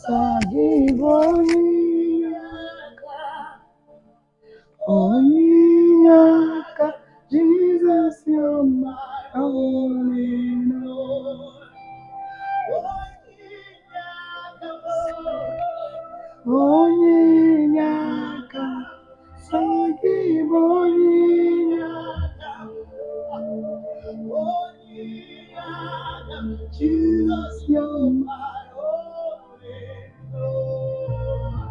Onyaka, Jesus, you're my only Lord. Onyaka, forgive Onyaka, Jesus, you're my only Lord.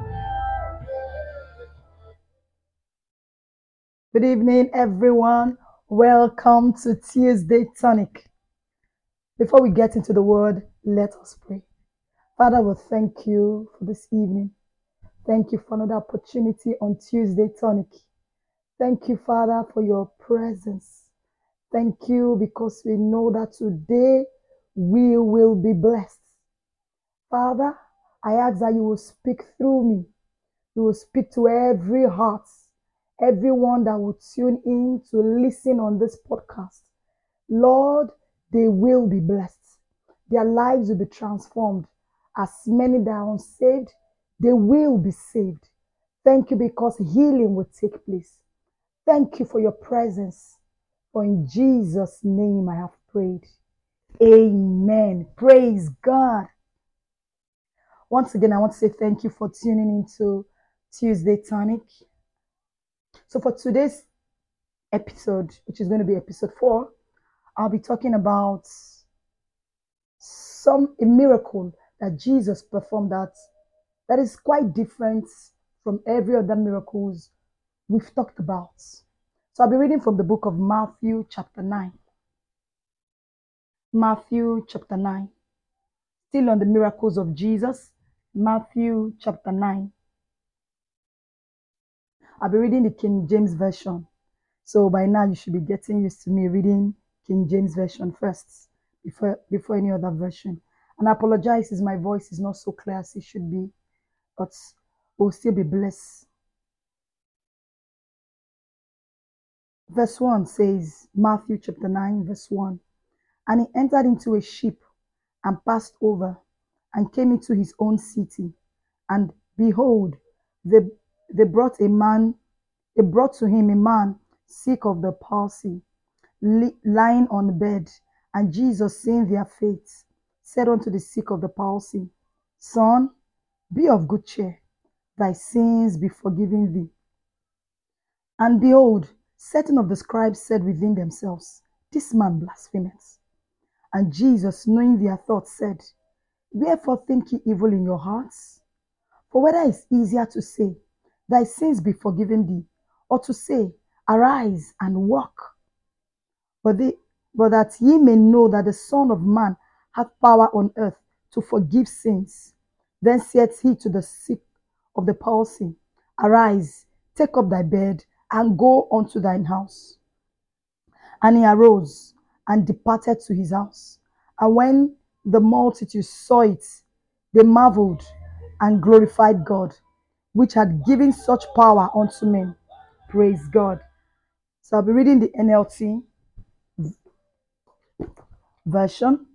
Good evening, everyone. Welcome to Tuesday Tonic. Before we get into the word, let us pray. Father, we thank you for this evening. Thank you for another opportunity on Tuesday Tonic. Thank you, Father, for your presence. Thank you because we know that today we will be blessed. Father, I ask that you will speak through me. You will speak to every heart, everyone that will tune in to listen on this podcast. Lord, they will be blessed. Their lives will be transformed. As many that are unsaved, they will be saved. Thank you because healing will take place. Thank you for your presence. For in Jesus' name I have prayed. Amen. Praise God. Once again, I want to say thank you for tuning into Tuesday Tonic. So for today's episode, which is going to be episode 4, I'll be talking about a miracle that Jesus performed that is quite different from every other miracles we've talked about. So I'll be reading from the book of Matthew chapter 9. Matthew chapter 9. Still on the miracles of Jesus, Matthew chapter 9. I'll be reading the King James Version. So by now you should be getting used to me reading King James Version first before any other version. And I apologize if my voice is not so clear as it should be, but we'll still be blessed. Verse 1 says, Matthew chapter 9, verse 1. And he entered into a ship and passed over and came into his own city. And behold, they brought to him a man sick of the palsy, lying on the bed. And Jesus, seeing their faith, said unto the sick of the palsy, Son, be of good cheer, thy sins be forgiven thee. And behold, certain of the scribes said within themselves, This man blasphemeth. And Jesus, knowing their thoughts, said, Wherefore think ye evil in your hearts? For whether it is easier to say, Thy sins be forgiven thee, or to say, Arise and walk. But that ye may know that the Son of Man hath power on earth to forgive sins. Then saith he to the sick of the palsy, Arise, take up thy bed, and go unto thine house. And he arose and departed to his house. And when the multitude saw it, they marveled and glorified God, which had given such power unto men. Praise God. So I'll be reading the NLT version.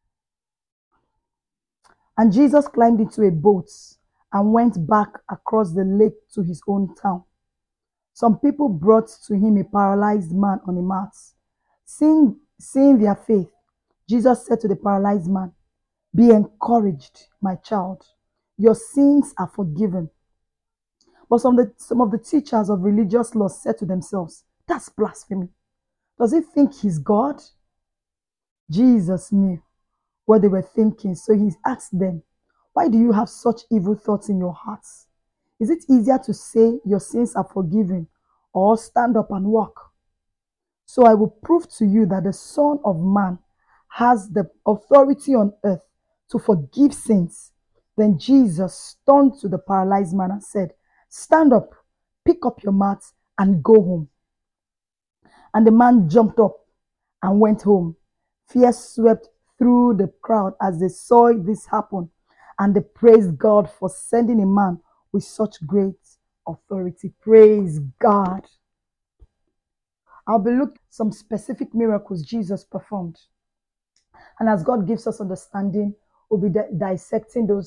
And Jesus climbed into a boat and went back across the lake to his own town. Some people brought to him a paralyzed man on a mat. Seeing their faith, Jesus said to the paralyzed man, Be encouraged, my child. Your sins are forgiven. But some of the teachers of religious law said to themselves, That's blasphemy. Does he think he's God? Jesus knew what they were thinking, so he asked them, Why do you have such evil thoughts in your hearts? Is it easier to say your sins are forgiven or stand up and walk? So I will prove to you that the Son of Man has the authority on earth to forgive sins. Then Jesus turned to the paralyzed man and said, Stand up, pick up your mat, and go home. And the man jumped up and went home. Fear swept through the crowd as they saw this happen, and they praised God for sending a man with such great authority. Praise God. I'll be looking at some specific miracles Jesus performed. And as God gives us understanding, we'll be dissecting those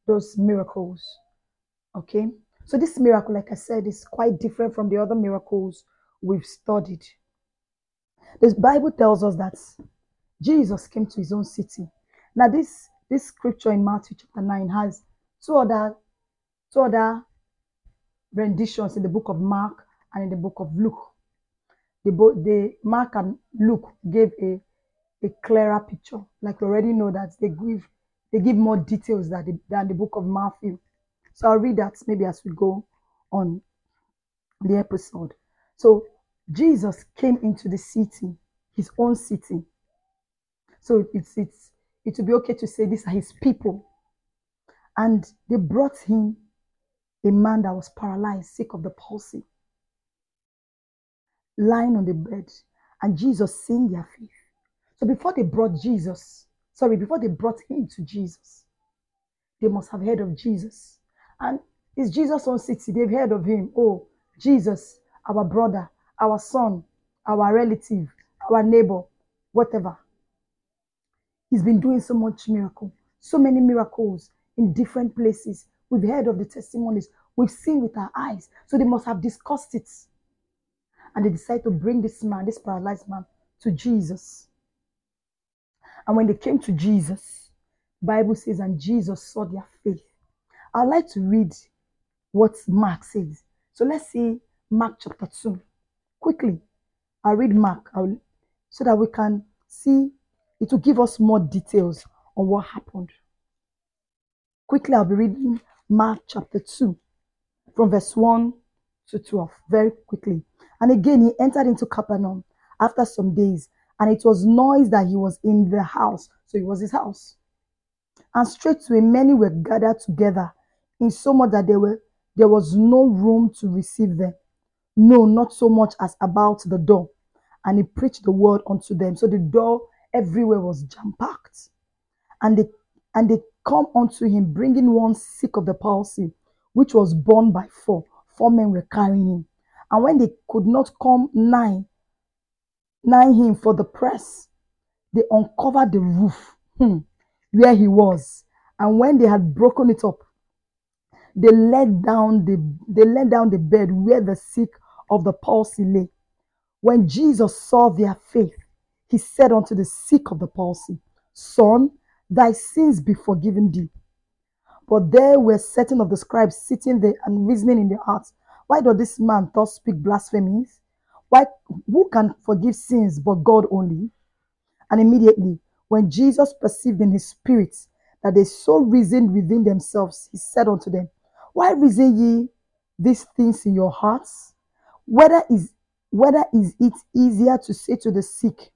those miracles. Okay, so this miracle, like I said, is quite different from the other miracles we've studied. The Bible tells us that Jesus came to his own city. Now, this scripture in Matthew chapter 9 has two other renditions in the book of Mark and in the book of Luke. The Mark and Luke gave a clearer picture. Like we already know that they give more details than the book of Matthew. So I'll read that maybe as we go on the episode. So Jesus came into the city, his own city. So it would be okay to say these are his people. And they brought him a man that was paralyzed, sick of the palsy, lying on the bed. And Jesus seeing their faith. So before they brought him to Jesus, they must have heard of Jesus. And it's Jesus' own city. They've heard of him. Oh, Jesus, our brother, our son, our relative, our neighbor, whatever. He's been doing so much miracle, so many miracles in different places. We've heard of the testimonies. We've seen with our eyes. So they must have discussed it. And they decided to bring this man, this paralyzed man, to Jesus. And when they came to Jesus, the Bible says, and Jesus saw their faith. I'd like to read what Mark says. So let's see Mark chapter 2. Quickly, I'll read Mark so that we can see. It will give us more details on what happened. Quickly, I'll be reading Mark chapter 2 from verse 1 to 12. Very quickly. And again, he entered into Capernaum after some days, and it was noise that he was in the house. So it was his house. And straightway many were gathered together, in so much that there was no room to receive them. No, not so much as about the door. And he preached the word unto them. So the door everywhere was jam-packed. And they come unto him, bringing one sick of the palsy, which was borne by four. Four men were carrying him. And when they could not come nigh him for the press, they uncovered the roof where he was. And when they had broken it up, they let down the bed where the sick of the palsy lay. When Jesus saw their faith, he said unto the sick of the palsy, Son, thy sins be forgiven thee. But there were certain of the scribes sitting there and reasoning in their hearts, why does this man thus speak blasphemies? Who can forgive sins but God only? And immediately, when Jesus perceived in his spirit that they so reasoned within themselves, he said unto them, Why reason ye these things in your hearts? Whether is it easier to say to the sick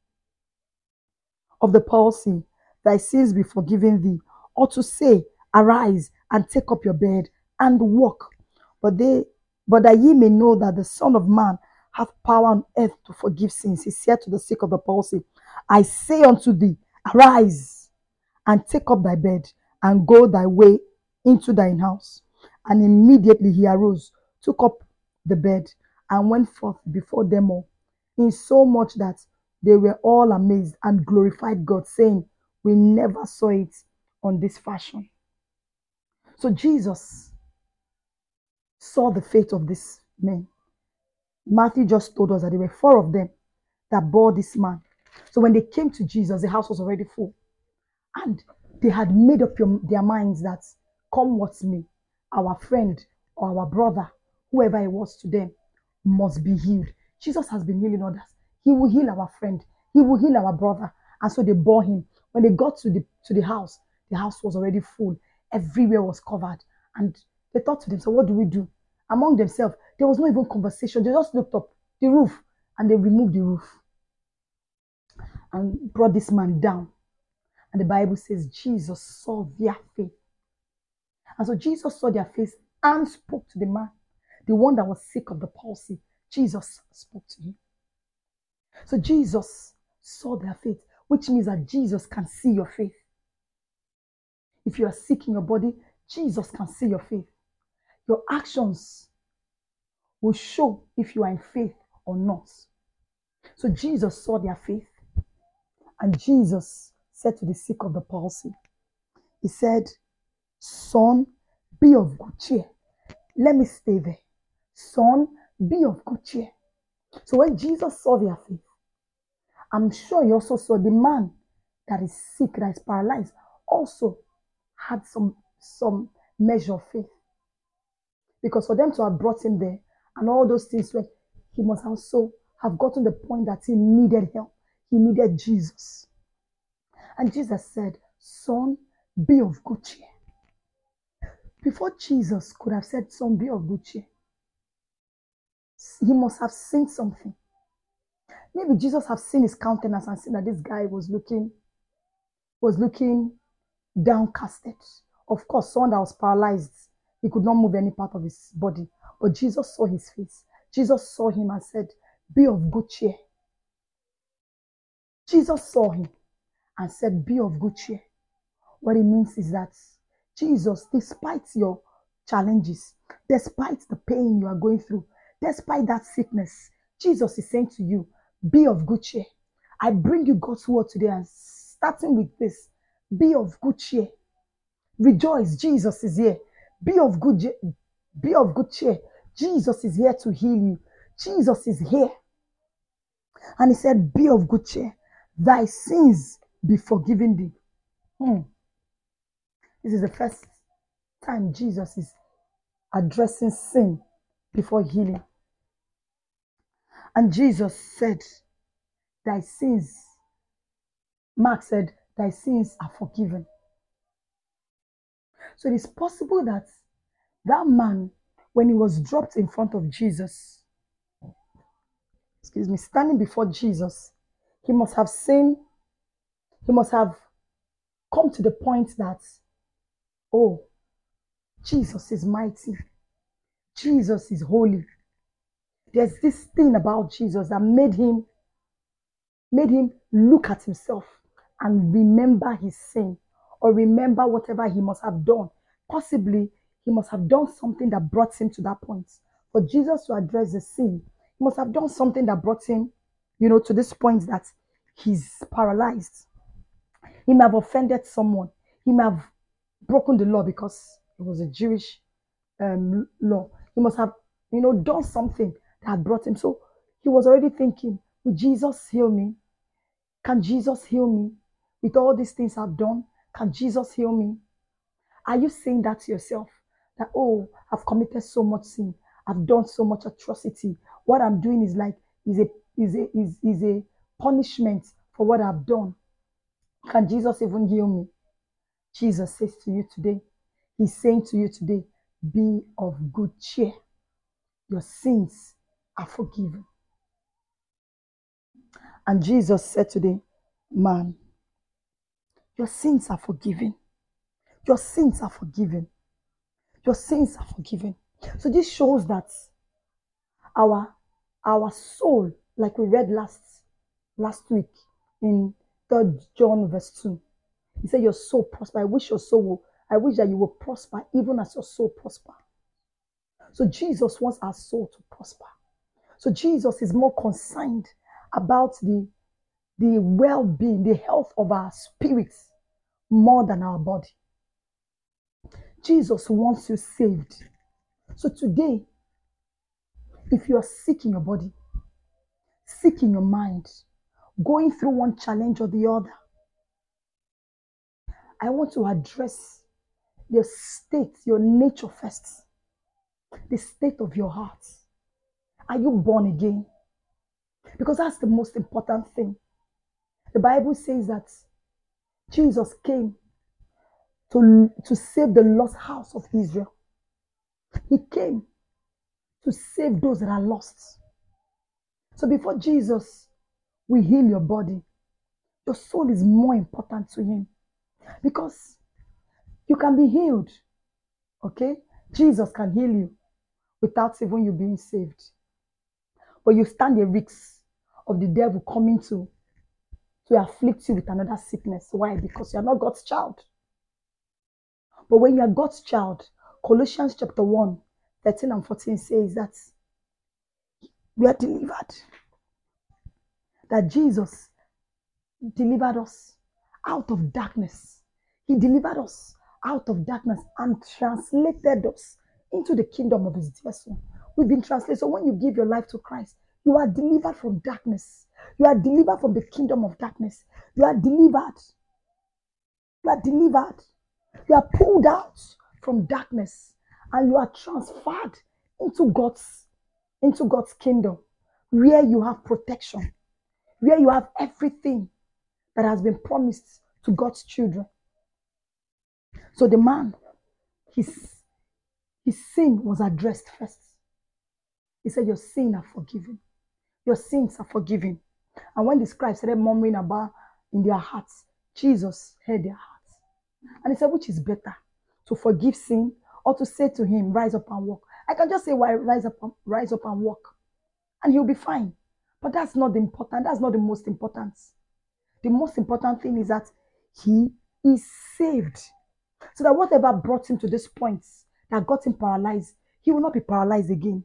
of the palsy, thy sins be forgiven thee, or to say, arise and take up your bed and walk? But that ye may know that the Son of Man hath power on earth to forgive sins, he said to the sick of the palsy, I say unto thee, arise and take up thy bed and go thy way into thine house. And immediately he arose, took up the bed, and went forth before them all, in so much that they were all amazed and glorified God, saying, We never saw it on this fashion. So Jesus saw the faith of this men. Matthew just told us that there were four of them that bore this man. So when they came to Jesus, the house was already full. And they had made up their minds that, come what may, our friend or our brother, whoever it was to them, must be healed. Jesus has been healing others. He will heal our friend. He will heal our brother. And so they bore him. When they got to the house was already full. Everywhere was covered. And they thought to themselves, what do we do? Among themselves, there was no even conversation. They just looked up the roof and they removed the roof and brought this man down. And the Bible says Jesus saw their faith. And so Jesus saw their faith and spoke to the man, the one that was sick of the palsy. Jesus spoke to him. So Jesus saw their faith, which means that Jesus can see your faith. If you are sick in your body, Jesus can see your faith. Your actions will show if you are in faith or not. So Jesus saw their faith. And Jesus said to the sick of the palsy, he said, Son, be of good cheer. Let me stay there. Son, be of good cheer. So when Jesus saw their faith, I'm sure he also saw the man that is sick, that is paralyzed, also had some measure of faith. Because for them to have brought him there and all those things, where he must also have gotten the point that he needed help. He needed Jesus. And Jesus said, Son, be of good cheer. Before Jesus could have said, Son, be of good cheer, he must have seen something. Maybe Jesus have seen his countenance and seen that this guy was looking downcasted. Of course, someone that was paralyzed, he could not move any part of his body. But Jesus saw his face. Jesus saw him and said, Be of good cheer. Jesus saw him and said, Be of good cheer. What it means is that Jesus, despite your challenges, despite the pain you are going through, despite that sickness, Jesus is saying to you, Be of good cheer. I bring you God's word today, and starting with this, be of good cheer. Rejoice, Jesus is here. Be of good cheer. Jesus is here to heal you. Jesus is here. And he said, Be of good cheer. Thy sins be forgiven thee. This is the first time Jesus is addressing sin before healing. And Jesus said, Thy sins, Mark said, Thy sins are forgiven. So it is possible that that man, when he was dropped in front of Jesus, standing before Jesus, he must have come to the point that, oh, Jesus is mighty. Jesus is holy. There's this thing about Jesus that made him look at himself and remember his sin, or remember whatever he must have done. Possibly, he must have done something that brought him to that point. For Jesus to address the sin, he must have done something that brought him, to this point that he's paralyzed. He may have offended someone. He may have broken the law because it was a Jewish law. He must have, done something that brought him. So he was already thinking, will Jesus heal me? Can Jesus heal me? With all these things I've done, can Jesus heal me? Are you saying that to yourself? That, oh, I've committed so much sin. I've done so much atrocity. What I'm doing is a punishment for what I've done. Can Jesus even heal me? Jesus says to you today, he's saying to you today, be of good cheer. Your sins are forgiven. And Jesus said today, man, your sins are forgiven. Your sins are forgiven. Your sins are forgiven. So this shows that our soul, like we read last week in 3 John verse 2, he said, your soul prosper. I wish that you will prosper even as your soul prosper. So Jesus wants our soul to prosper. So Jesus is more concerned about the well-being, the health of our spirits more than our body. Jesus wants you saved. So today, if you are sick in your body, sick in your mind, going through one challenge or the other, I want to address your state, your nature first, the state of your heart. Are you born again? Because that's the most important thing. The Bible says that Jesus came to save the lost house of Israel. He came to save those that are lost. So before Jesus will heal your body, your soul is more important to him. Because you can be healed, okay? Jesus can heal you without even you being saved. But you stand a risk of the devil coming to afflict you with another sickness. Why? Because you are not God's child. But when you are God's child, Colossians chapter 1, 13 and 14 says that we are delivered. That Jesus delivered us out of darkness. He delivered us out of darkness and translated us into the kingdom of his dear son. We've been translated. So when you give your life to Christ, you are delivered from darkness. You are delivered from the kingdom of darkness. You are delivered. You are delivered. You are pulled out from darkness and you are transferred into God's kingdom, where you have protection, where you have everything that has been promised to God's children. So the man, his sin was addressed first. He said, your sins are forgiven. Your sins are forgiven. And when the scribes started murmuring about in their hearts, Jesus heard their hearts. And he said, which is better, to forgive sin or to say to him, rise up and walk? I can just say, why rise up and walk, and he'll be fine. But that's not the important. That's not the most important. The most important thing is that he is saved. So that whatever brought him to this point that got him paralyzed, he will not be paralyzed again.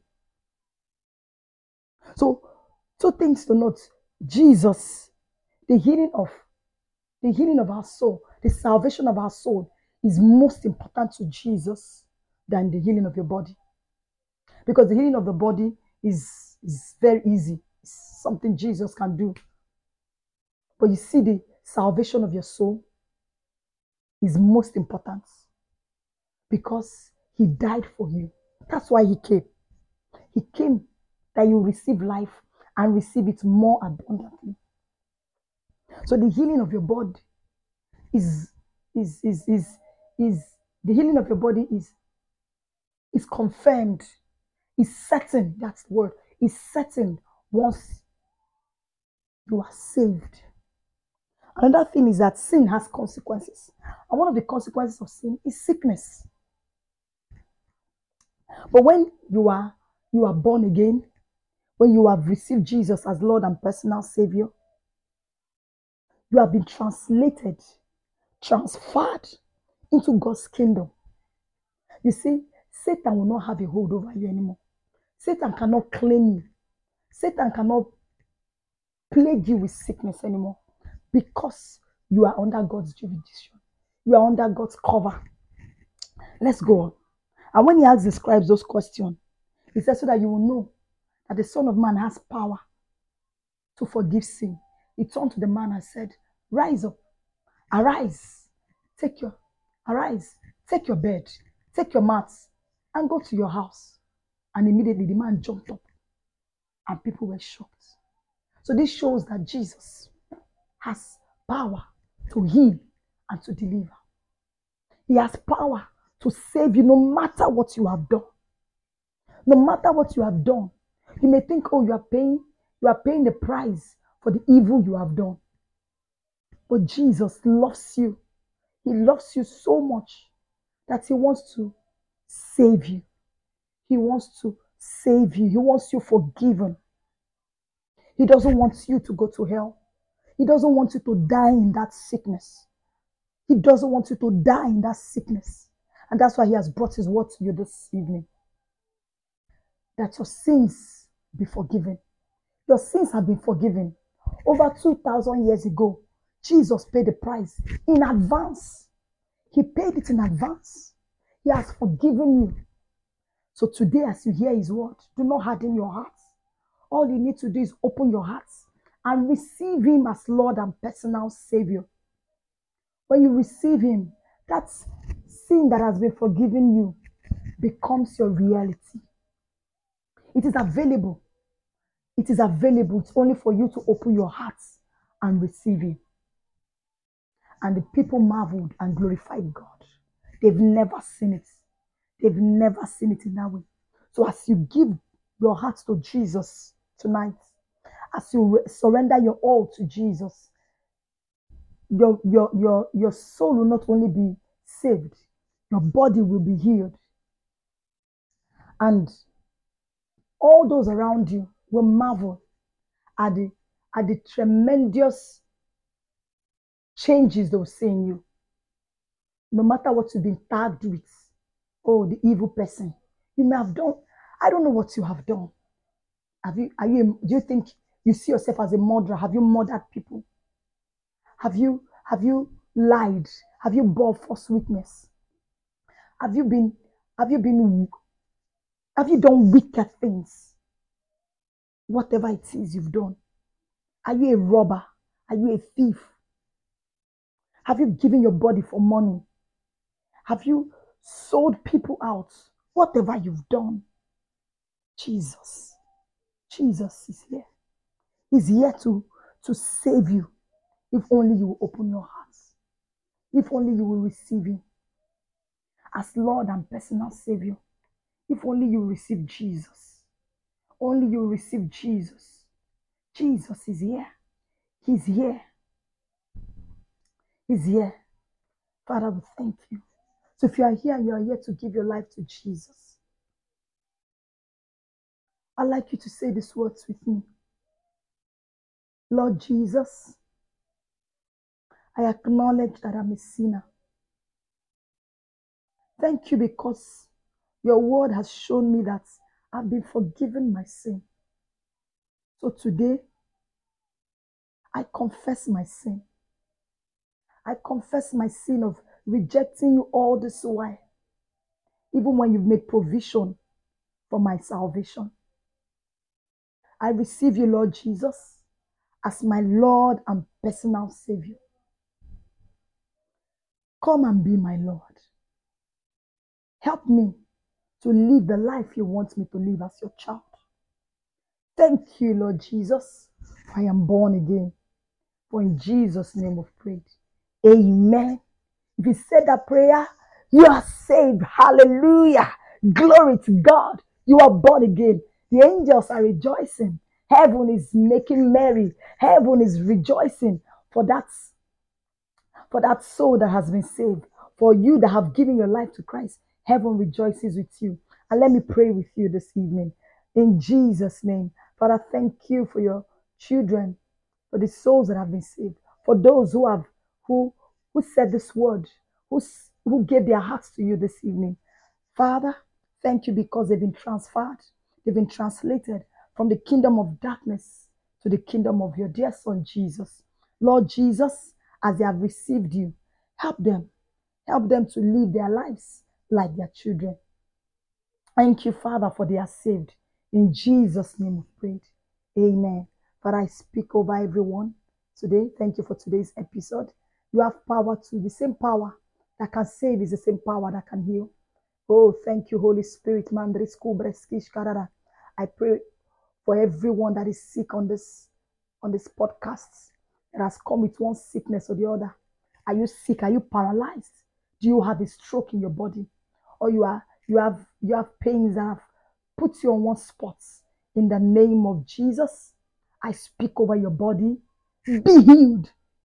So, two things to note. Jesus, the healing of our soul, the salvation of our soul is most important to Jesus than the healing of your body. Because the healing of the body is very easy. It's something Jesus can do. But you see, the salvation of your soul is most important because he died for you. That's why he came. He came that you receive life and receive it more abundantly. So the healing of your body is the healing of your body is confirmed, is certain. That's the word. Is certain once you are saved. Another thing is that sin has consequences. And one of the consequences of sin is sickness. But when you are born again, when you have received Jesus as Lord and personal Savior, you have been transferred into God's kingdom. You see, Satan will not have a hold over you anymore. Satan cannot claim you. Satan cannot plague you with sickness anymore because you are under God's jurisdiction. You are under God's cover. Let's go on. And when he asks the scribes those questions, he says, so that you will know that the Son of Man has power to forgive sin. He turned to the man and said, rise up, arise, take your bed, take your mats, and go to your house. And immediately the man jumped up and people were shocked. So this shows that Jesus has power to heal and to deliver. He has power to save you no matter what you have done. No matter what you have done. You may think, oh, you are paying the price for the evil you have done. But Jesus loves you. He loves you so much that he wants to save you. He wants to save you. He wants you forgiven. He doesn't want you to go to hell. He doesn't want you to die in that sickness. He doesn't want you to die in that sickness. And that's why he has brought his word to you this evening. That your sins be forgiven. Your sins have been forgiven. Over 2,000 years ago, Jesus paid the price in advance. He paid it in advance. He has forgiven you. So today, as you hear his word, do not harden your hearts. All you need to do is open your hearts and receive him as Lord and personal Savior. When you receive him, that sin that has been forgiven you becomes your reality. It is available. It is available. It's only for you to open your hearts and receive him. And the people marveled and glorified God. They've never seen it. They've never seen it in that way. So as you give your heart to Jesus tonight, as you surrender your all to Jesus, your soul will not only be saved, your body will be healed. And all those around you will marvel at the tremendous changes they'll see in you. No matter what you've been tagged with, oh, the evil person, you may have done, I don't know what you have done. Do you think you see yourself as a murderer? Have you murdered people? Have you lied? Have you bore false witness? Have you been, have you been, have you done wicked things? Whatever it is you've done. Are you a robber? Are you a thief? Have you given your body for money? Have you sold people out? Whatever you've done, Jesus, Jesus is here. He's here to save you. If only you will open your hearts. If only you will receive Him as Lord and personal Savior. If only you receive Jesus. Only you receive Jesus. Jesus is here. He's here. He's here. Father, we thank you. So if you are here to give your life to Jesus. I'd like you to say these words with me. Lord Jesus, I acknowledge that I'm a sinner. Thank you because your word has shown me that I've been forgiven my sin. So today, I confess my sin. I confess my sin of rejecting you all this while, even when you've made provision for my salvation. I receive you, Lord Jesus, as my Lord and personal Savior. Come and be my Lord. Help me to live the life you want me to live as your child. Thank you, Lord Jesus, for I am born again. For in Jesus' name we've prayed. Amen. If you said that prayer, you are saved. Hallelujah. Glory to God. You are born again. The angels are rejoicing. Heaven is making merry. Heaven is rejoicing for that soul that has been saved. For you that have given your life to Christ, heaven rejoices with you. And let me pray with you this evening. In Jesus' name. Father, thank you for your children, for the souls that have been saved, for those who said this word, who gave their hearts to you this evening. Father, thank you because they've been transferred, they've been translated from the kingdom of darkness to the kingdom of your dear Son, Jesus. Lord Jesus, as they have received you, help them to live their lives like their children. Thank you, Father, for they are saved. In Jesus' name we prayed. Amen. Father, I speak over everyone today. Thank you for today's episode. You have power too. The same power that can save is the same power that can heal. Oh, thank you, Holy Spirit. I pray for everyone that is sick on this podcast that has come with one sickness or the other. Are you sick? Are you paralyzed? Do you have a stroke in your body? Or you have pains that have put you on one spot? In the name of Jesus, I speak over your body. Be healed.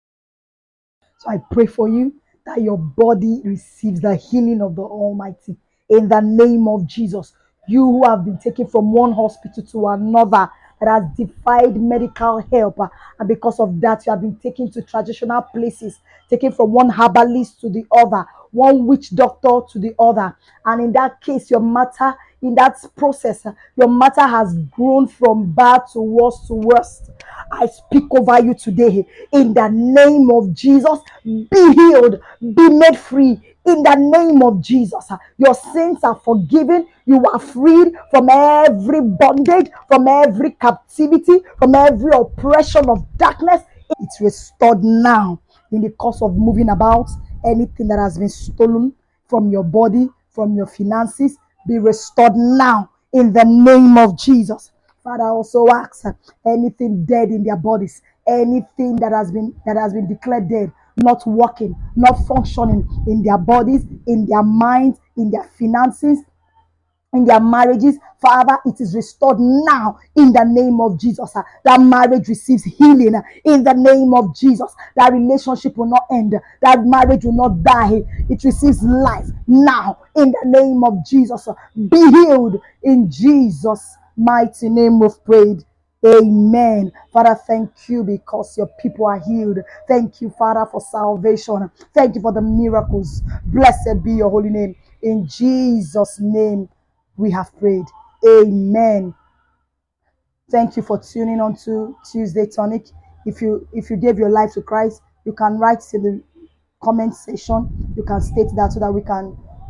So I pray for you that your body receives the healing of the Almighty. In the name of Jesus, you who have been taken from one hospital to another that has defied medical help, and because of that, you have been taken to traditional places, taken from one herbalist to the other, one witch doctor to the other. And in that case, in that process, your matter has grown from bad to worse to worst. I speak over you today in the name of Jesus. Be healed, be made free in the name of Jesus. Your sins are forgiven. You are freed from every bondage, from every captivity, from every oppression of darkness. It's restored now in the course of moving about. Anything that has been stolen from your body, from your finances, be restored now in the name of Jesus. Father, I also ask anything dead in their bodies, anything that has been declared dead, not working, not functioning in their bodies, in their minds, in their finances, in their marriages. Father, it is restored now in the name of Jesus. That marriage receives healing in the name of Jesus. That relationship will not end. That marriage will not die. It receives life now in the name of Jesus. Be healed in Jesus' mighty name we've prayed. Amen. Father, thank you because your people are healed. Thank you, Father, for salvation. Thank you for the miracles. Blessed be your holy name. In Jesus' name we have prayed. Amen. Thank you for tuning on to Tuesday Tonic. If you gave your life to Christ, you can write in the comment section. You can state that so that we can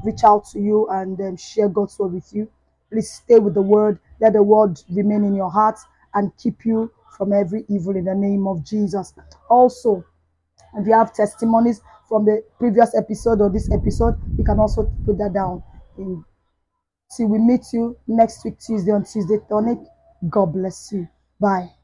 reach out to you and share God's word with you. Please stay with the word. Let the word remain in your heart and keep you from every evil in the name of Jesus. Also, if you have testimonies from the previous episode or this episode, you can also put that down. Till we meet you next week, Tuesday on Tuesday Tonic. God bless you. Bye.